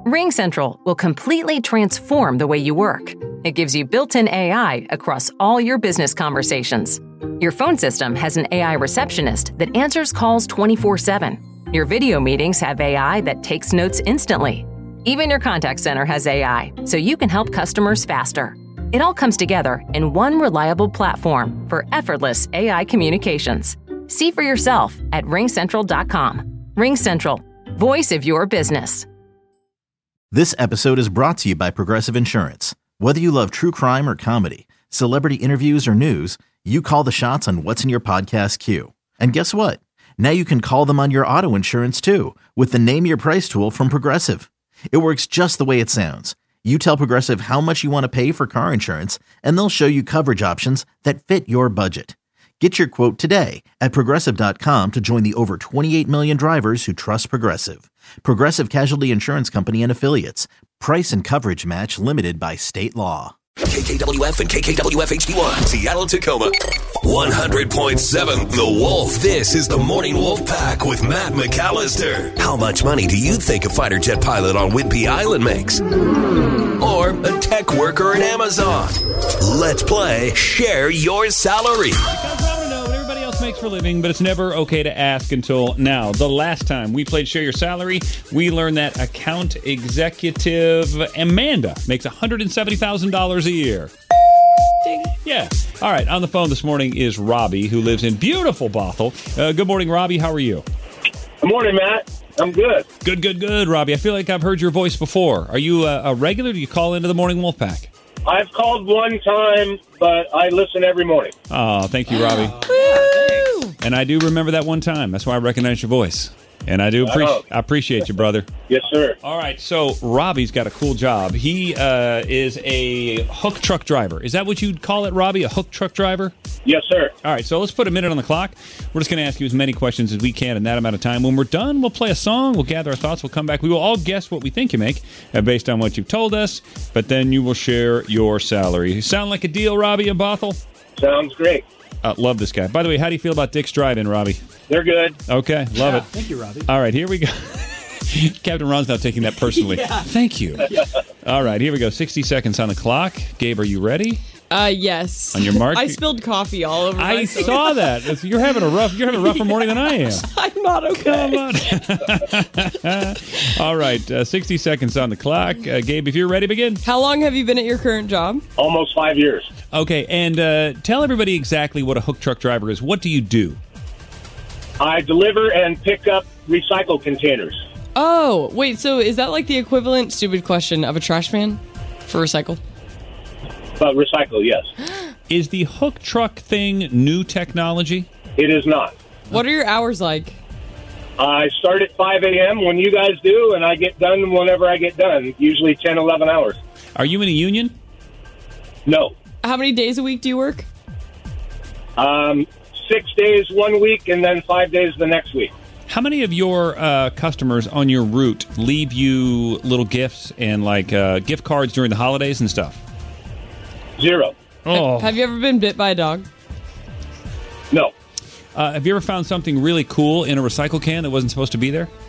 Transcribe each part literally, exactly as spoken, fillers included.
RingCentral will completely transform the way you work. It gives you built-in A I across all your business conversations. Your phone system has an A I receptionist that answers calls twenty-four seven. Your video meetings have A I that takes notes instantly. Even your contact center has A I, so you can help customers faster. It all comes together in one reliable platform for effortless A I communications. See for yourself at ring central dot com. RingCentral, voice of your business. This episode is brought to you by Progressive Insurance. Whether you love true crime or comedy, celebrity interviews or news, you call the shots on what's in your podcast queue. And guess what? Now you can call them on your auto insurance too with the Name Your Price tool from Progressive. It works just the way it sounds. You tell Progressive how much you want to pay for car insurance, and they'll show you coverage options that fit your budget. Get your quote today at progressive dot com to join the over twenty-eight million drivers who trust Progressive. Progressive Casualty Insurance Company and Affiliates. Price and coverage match limited by state law. K K W F and K K W F H D one, Seattle, Tacoma. one hundred point seven The Wolf. This is the Morning Wolf Pack with Matt McAllister. How much money do you think a fighter jet pilot on Whidbey Island makes? Or a tech worker at Amazon? Let's play Share Your Salary. Because I want to know what everybody else makes for a living, but it's never okay to ask until now. The last time we played Share Your Salary, we learned that account executive Amanda makes one hundred seventy thousand dollars a year. Ding. Yeah. All right. On the phone this morning is Robbie, who lives in beautiful Bothell. Uh, good morning, Robbie. How are you? Good morning, Matt. I'm good. Good, good, good, Robbie. I feel like I've heard your voice before. Are you a, a regular? Do you call into the Morning Wolf Pack? I've called one time, but I listen every morning. Oh, thank you, Robbie. Oh, Woo! And I do remember that one time. That's why I recognize your voice. And I do appreciate I appreciate you, brother. Yes, sir. All right, so Robbie's got a cool job. He uh, is a hook truck driver. Is that what you'd call it, Robbie, a hook truck driver? Yes, sir. All right, so let's put a minute on the clock. We're just going to ask you as many questions as we can in that amount of time. When we're done, we'll play a song. We'll gather our thoughts. We'll come back. We will all guess what we think you make uh, based on what you've told us, but then you will share your salary. Sound like a deal, Robbie and Bothell? Sounds great. Uh, love this guy. By the way, how do you feel about Dick's Drive-In, Robbie? They're good. Okay, love yeah, it. Thank you, Robbie. All right, here we go. Captain Ron's now taking that personally. Yeah. Thank you. Yeah. All right, here we go. sixty seconds on the clock. Gabe, are you ready? Uh, yes. On your mark? I spilled coffee all over I myself. saw that. You're having a rough. You're having a rougher morning than I am. I'm not okay. Come on. All right, uh, sixty seconds on the clock. Uh, Gabe, if you're ready, begin. How long have you been at your current job? Almost five years. Okay, and uh, tell everybody exactly what a hook truck driver is. What do you do? I deliver and pick up recycle containers. Oh, wait, so is that like the equivalent, stupid question, of a trash man for recycle? But recycle, yes. Is the hook truck thing new technology? It is not. What are your hours like? I start at five a.m. when you guys do, and I get done whenever I get done, usually ten, eleven hours. Are you in a union? No. How many days a week do you work? Um, six days one week and then five days the next week. How many of your uh, customers on your route leave you little gifts and like uh, gift cards during the holidays and stuff? Zero. Oh. Have you ever been bit by a dog? No. Uh, have you ever found something really cool in a recycle can that wasn't supposed to be there?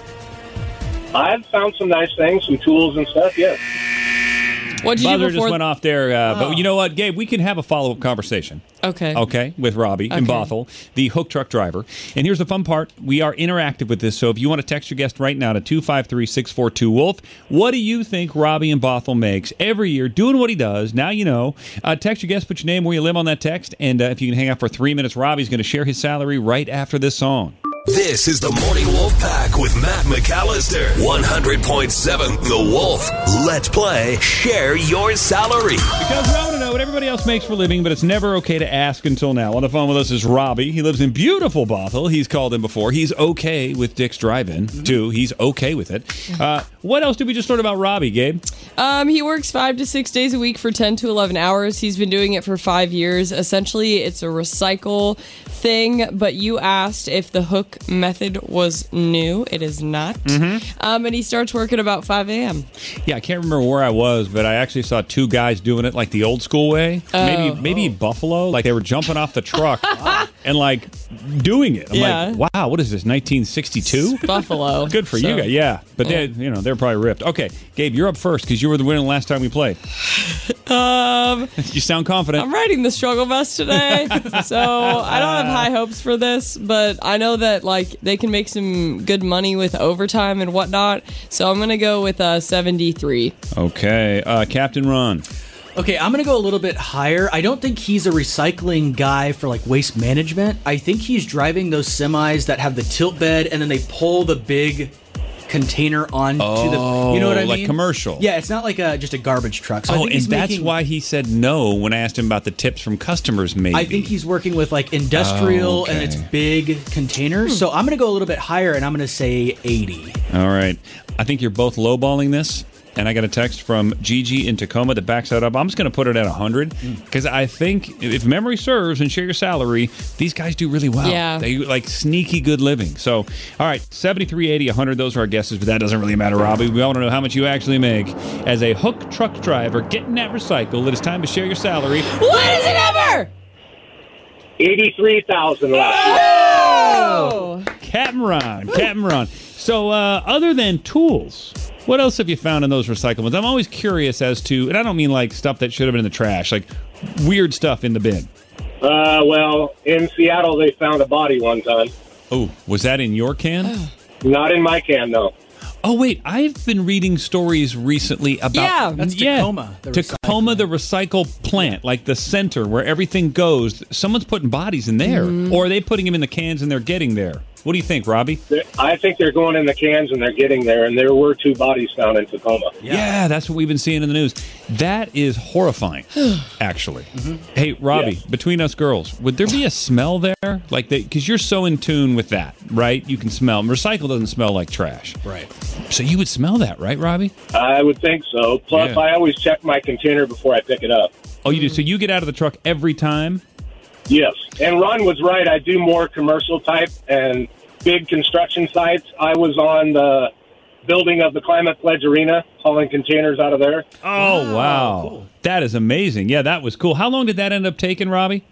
I've found some nice things, some tools and stuff, yes. What did you Buzzer do before? just went off there, uh, Oh. but you know what, Gabe? We can have a follow-up conversation. Okay. Okay, with Robbie in Okay. Bothell, the hook truck driver. And here's the fun part. We are interactive with this, so if you want to text your guest right now to two five three, six four two, Wolf, what do you think Robbie in Bothell makes every year doing what he does? Now you know. Uh, text your guest, put your name where you live on that text, and uh, if you can hang out for three minutes, Robbie's going to share his salary right after this song. This is the Morning Wolf Pack with Matt McAllister. one hundred point seven The Wolf. Let's play Share Your Salary. Because we want to know what everybody else makes for a living, but it's never okay to ask until now. On the phone with us is Robbie. He lives in beautiful Bothell. He's called in before. He's okay with Dick's Drive-In, mm-hmm. too. He's okay with it. Uh, what else did we just learn about Robbie, Gabe? Um, he works five to six days a week for ten to eleven hours. He's been doing it for five years. Essentially, it's a recycle thing, but you asked if the hook method was new. It is not. Mm-hmm. Um, and he starts work at about five a.m. Yeah, I can't remember where I was, but I actually saw two guys doing it like the old school way. Oh. Maybe maybe Buffalo, like they were jumping off the truck. and like doing it. I'm Yeah. like, wow, what is this, nineteen sixty-two? Buffalo. Good for So, you guys. Yeah, but yeah. they, you know, they're probably ripped. Okay, Gabe, you're up first because you were the winner the last time we played. Um, You sound confident. I'm writing the struggle bus today, so I don't have high hopes for this, but I know that like they can make some good money with overtime and whatnot. So I'm gonna go with uh, seventy-three. Okay, uh, Captain Ron. Okay, I'm going to go a little bit higher. I don't think he's a recycling guy for like waste management. I think he's driving those semis that have the tilt bed and then they pull the big container onto Oh, the, you know what I mean? like commercial. Yeah, it's not like a just a garbage truck. So I Oh, think and he's that's making, why he said no when I asked him about the tips from customers, maybe. I think he's working with like industrial Oh, okay. and it's big containers. So I'm going to go a little bit higher and I'm going to say eighty. All right. I think you're both lowballing this. And I got a text from Gigi in Tacoma that backs that up. I'm just going to put it at one hundred because I think if memory serves and share your salary, these guys do really well. Yeah. They like sneaky good living. So, all right, seventy-three, eighty, one hundred, those are our guesses, but that doesn't really matter, Robbie. We want to know how much you actually make. As a hook truck driver getting that recycle, it is time to share your salary. What is the number? eighty-three thousand left. Oh! Captain Ron, Captain Ron. So, uh, other than tools, what else have you found in those recyclables? I'm always curious as to, and I don't mean like stuff that should have been in the trash, like weird stuff in the bin. Uh, well, in Seattle, they found a body one time. Oh, was that in your can? Not in my can, though. Oh, wait, I've been reading stories recently about... Yeah. That's Tacoma, the Tacoma, the recycle plant, like the center where everything goes. Someone's putting bodies in there. Or are they putting them in the cans and they're getting there? What do you think, Robbie? I think they're going in the cans and they're getting there, and there were two bodies found in Tacoma. Yeah, yeah that's what we've been seeing in the news. That is horrifying, actually. Mm-hmm. Hey, Robbie, Yes. Between us girls, would there be a smell there? Like, because you're so in tune with that, right? You can smell. Recycle doesn't smell like trash. Right. So you would smell that, right, Robbie? I would think so. Plus, Yeah. I always check my container before I pick it up. Oh, you do? So you get out of the truck every time? Yes. And Ron was right. I do more commercial type and big construction sites. I was on the building of the Climate Pledge Arena, hauling containers out of there. Oh, wow. Cool. That is amazing. Yeah, that was cool. How long did that end up taking, Robbie?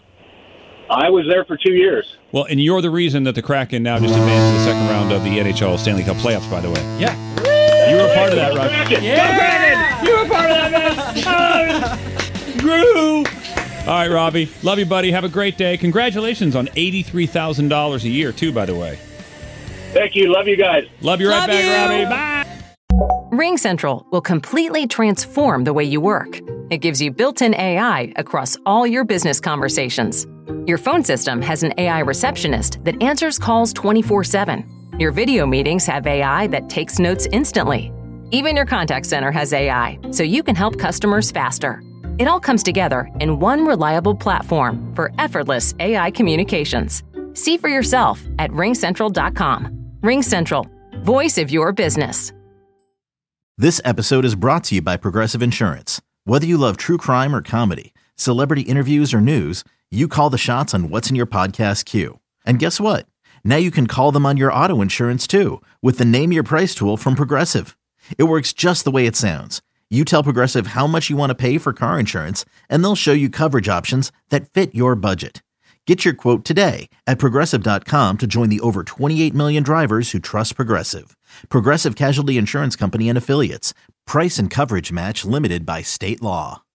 I was there for two years. Well, and you're the reason that the Kraken now just advanced to the second round of the N H L Stanley Cup playoffs, by the way. Yeah. You were a part of that, Go Robbie. Kraken! Yeah. You were a part of that, man. Grew. All right, Robbie. Love you, buddy. Have a great day. Congratulations on eighty-three thousand dollars a year, too, by the way. Thank you. Love you guys. Love you right Love back, you. Robbie. Bye. RingCentral will completely transform the way you work. It gives you built-in A I across all your business conversations. Your phone system has an A I receptionist that answers calls twenty-four seven. Your video meetings have A I that takes notes instantly. Even your contact center has A I, so you can help customers faster. It all comes together in one reliable platform for effortless A I communications. See for yourself at ring central dot com. RingCentral, voice of your business. This episode is brought to you by Progressive Insurance. Whether you love true crime or comedy, celebrity interviews or news, you call the shots on what's in your podcast queue. And guess what? Now you can call them on your auto insurance too with the Name Your Price tool from Progressive. It works just the way it sounds. You tell Progressive how much you want to pay for car insurance, and they'll show you coverage options that fit your budget. Get your quote today at Progressive dot com to join the over twenty-eight million drivers who trust Progressive. Progressive Casualty Insurance Company and Affiliates. Price and coverage match limited by state law.